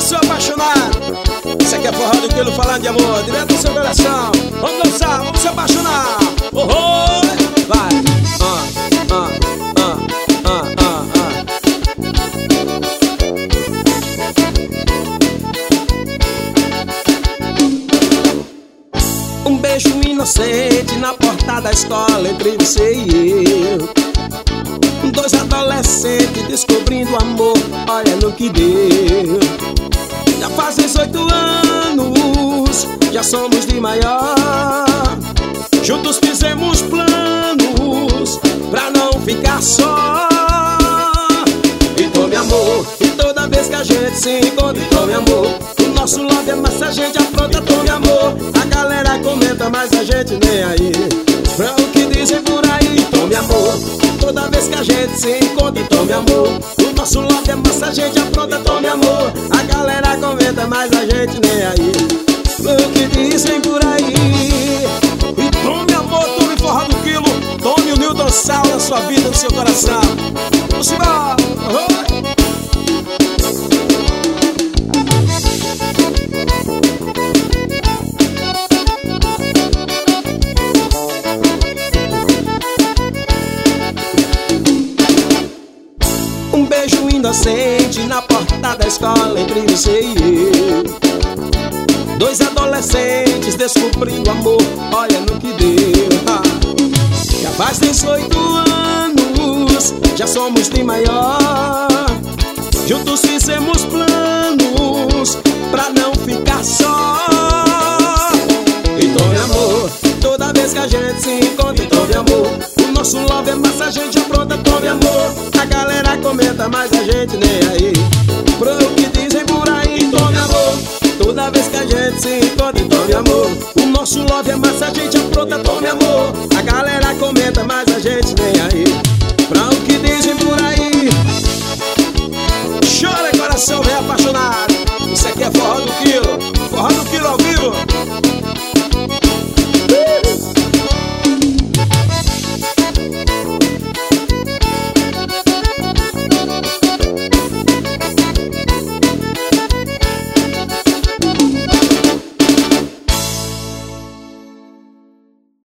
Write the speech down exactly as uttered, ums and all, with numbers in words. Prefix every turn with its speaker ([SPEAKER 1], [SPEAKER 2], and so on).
[SPEAKER 1] sou apaixonado. Isso aqui é forró do quilo falando de amor, direto do seu coração. Vamos dançar, vamos se apaixonar. Oh, oh, vai. Ah, ah, ah, ah, ah, ah. Um beijo inocente na porta da escola entre você e eu. Dois adolescentes descobrindo amor, olha no que deu. Já faz dezoito anos, já somos de maior. Juntos fizemos planos pra não ficar só. E tome amor, e toda vez que a gente se encontra, tome amor. O nosso love é massa, a gente apronta, tome amor. A galera comenta, mas a gente nem aí pra o que dizem por aí, tome amor. Toda vez que a gente se encontra, tome amor. O nosso love é massa, a gente apronta, tome amor. A galera comenta, mas a gente nem aí o que dizem por aí. E tome amor, tome forró do quilo. Tome o Nilton Sal na sua vida, no seu coração. Vamos embora. Um beijo inocente na porta da escola entre você e eu. Dois adolescentes descobrindo amor, olha no que deu. Já faz dezoito anos, já somos de maior. Juntos fizemos planos pra não ficar só. E tome amor, toda vez que a gente se encontra, tome amor. O nosso love é massa, a gente apronta, tome amor. A galera comenta, mas a gente nem aí pro que dizem por aí, tome amor. Toda vez que a gente se encontra, tome amor. O nosso love é massa, a gente apronta, tome amor. A galera comenta, mas a gente